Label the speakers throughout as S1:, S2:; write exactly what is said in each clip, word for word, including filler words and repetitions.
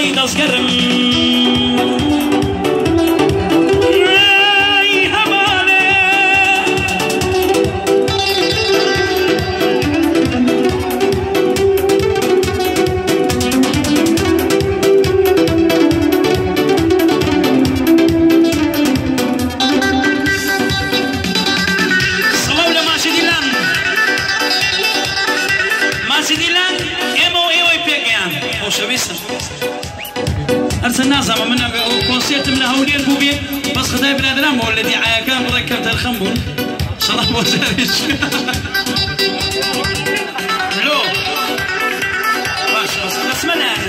S1: خۆی دەستگەرم هرسن نازم من كونسيرت من هولير بوبي بس خداي بنادرام والذي عاكان بركبت الخنبون صلاح بوزاريش لو باش بس اسمنا يعني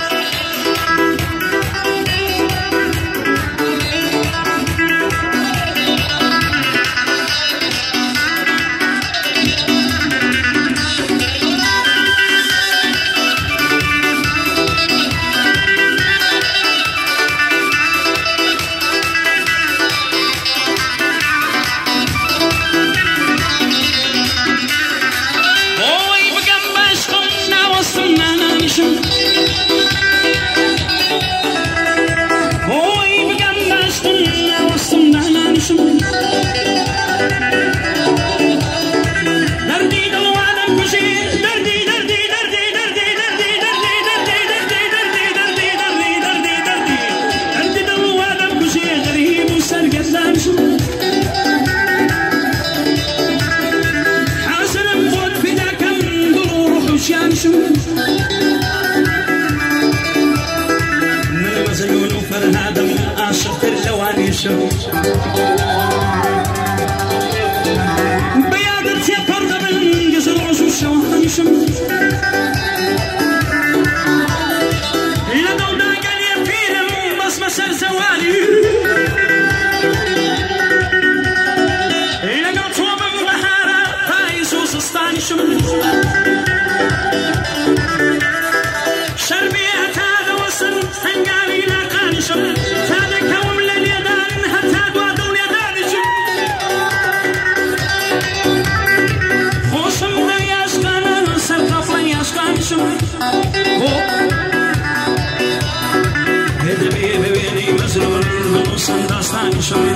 S1: بيادت يا برد من جزر عشوش وحنشم لدو داقل يفيرم بس مسر زوالي لقل طوبم لحارة فايسوس استانشم شربي هتادا وصل فنقالي لاقانشم تادا كوم لليدان هتاد وادو يدانشم خوشم هياشقانا سرقف لياشقانشم هدبي ببيني مزلول بنوصن داستانشم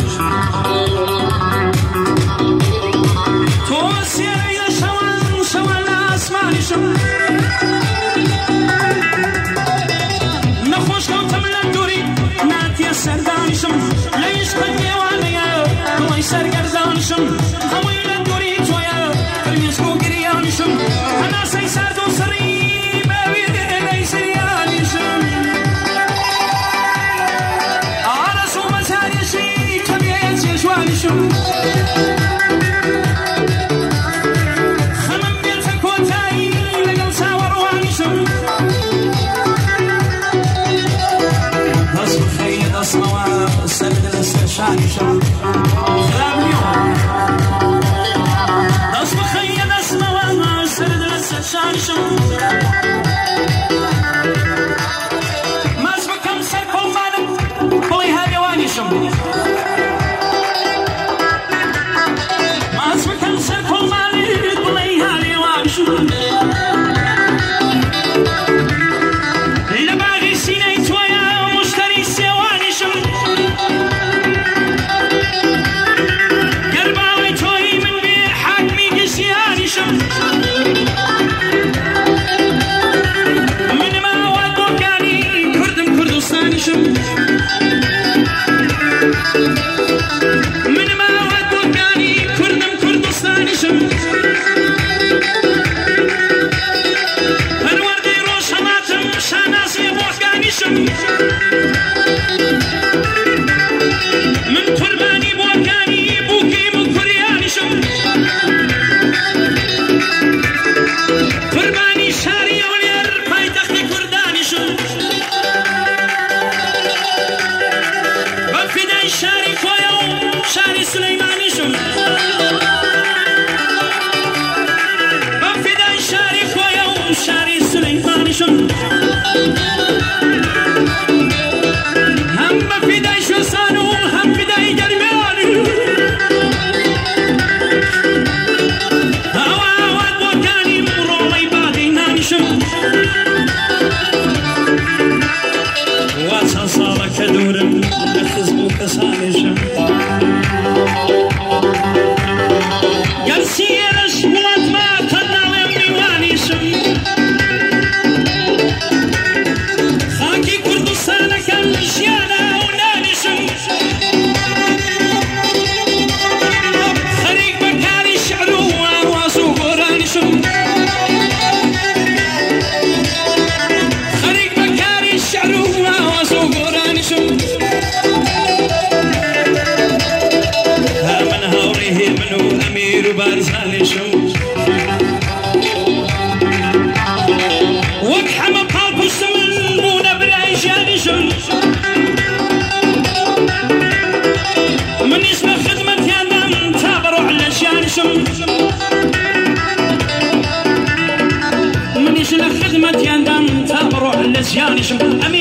S1: توسير يا شوان شوان اسمانشم نخوش كوتم لندوري ناتيا سردانشم ليش خدني وانيا الله سرقردانشم خوي لندوري تويا المسكو قريانشم انا سيساردو سري بابيدي ليس ريانشم عرسو مساريشي كبيت يشوانشم خمم بيتك وتاي لقل ساور وانشم تصبح خيد أصنوا السرد الاستشعار شم تصبح خيد أصنوا السرد الاستشعار شم ما اسمك كم سركم مالك بلي هاي واني شم ما اسمك كم سركم مالك بلي هاي واني شم لباغي سيني تويا مشتري سيواني شم قرباوي توي من بير حاكمي قشياني شم من ما وادو كاني كردم كردستاني شم من ما وادو كاني كردم كردستاني شم الوردي روش هماتم شاناسي بوكاني شم من قرباني بوكاني بوكي مكرياني شم قرباني شاري ولير بايتخت كرداني شم بفداي شاري كويو شاري سليماني شم بفداي شاري كويو شاري سليماني شم هم بفداي شوسانو هم بداي درمياني هوا واد بوكاني مرولي باغي ناني شم زاني شو وكحم قلب السمن مونا بالعيشان شو من اسم خدمة يانا تابرو على شان شو من اسم خدمة يانا تابرو على شان شو